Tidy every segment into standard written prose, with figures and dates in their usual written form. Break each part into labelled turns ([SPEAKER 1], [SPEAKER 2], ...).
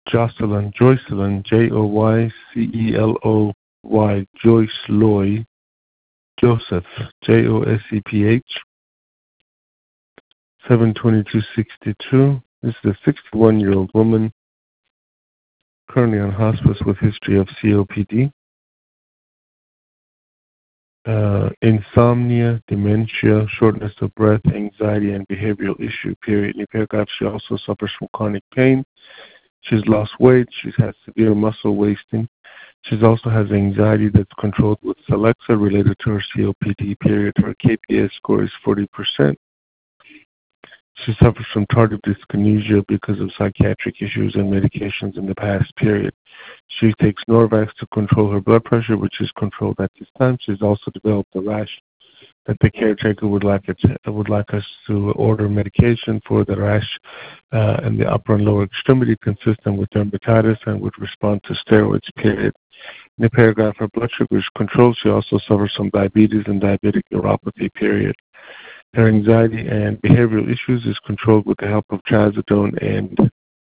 [SPEAKER 1] Jocelyn, Joyceloy, Joyce Loy, Joseph, Joseph, 7/22/62. This is a 61-year-old woman currently on hospice with history of COPD. Insomnia, dementia, shortness of breath, anxiety, and behavioral issue, period. In the paragraph, she also suffers from chronic pain. She's lost weight. She's had severe muscle wasting. She also has anxiety that's controlled with Celexa related to her COPD, period. Her KPS score is 40%. She suffers from tardive dyskinesia because of psychiatric issues and medications in the past, period. She takes Norvax to control her blood pressure, which is controlled at this time. She's also developed a rash that the caretaker would like us to order medication for the rash in the upper and lower extremity consistent with dermatitis and would respond to steroids, period. In the paragraph, her blood sugar is controlled. She also suffers from diabetes and diabetic neuropathy, period. Her anxiety and behavioral issues is controlled with the help of trazodone and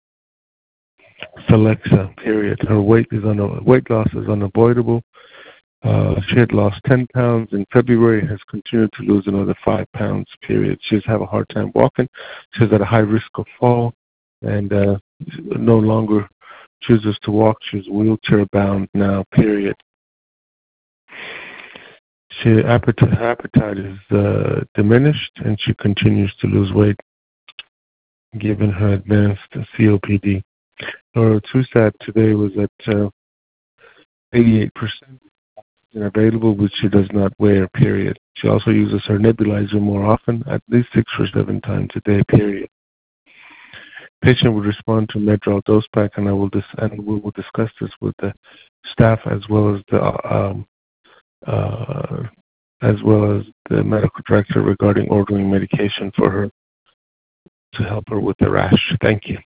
[SPEAKER 1] Celexa, period. Her weight loss is unavoidable. She had lost 10 pounds in February and has continued to lose another 5 pounds, period. She's had a hard time walking. She's at a high risk of fall and no longer chooses to walk. She's wheelchair bound now, period. Her appetite is diminished and she continues to lose weight given her advanced COPD. Her TruStat today was at 88% available, which she does not wear, period. She also uses her nebulizer more often, at least 6 or 7 times a day, period. Patient will respond to Medrol dose pack, and we will discuss this with the staff as well as the medical director regarding ordering medication for her to help her with the rash. Thank you.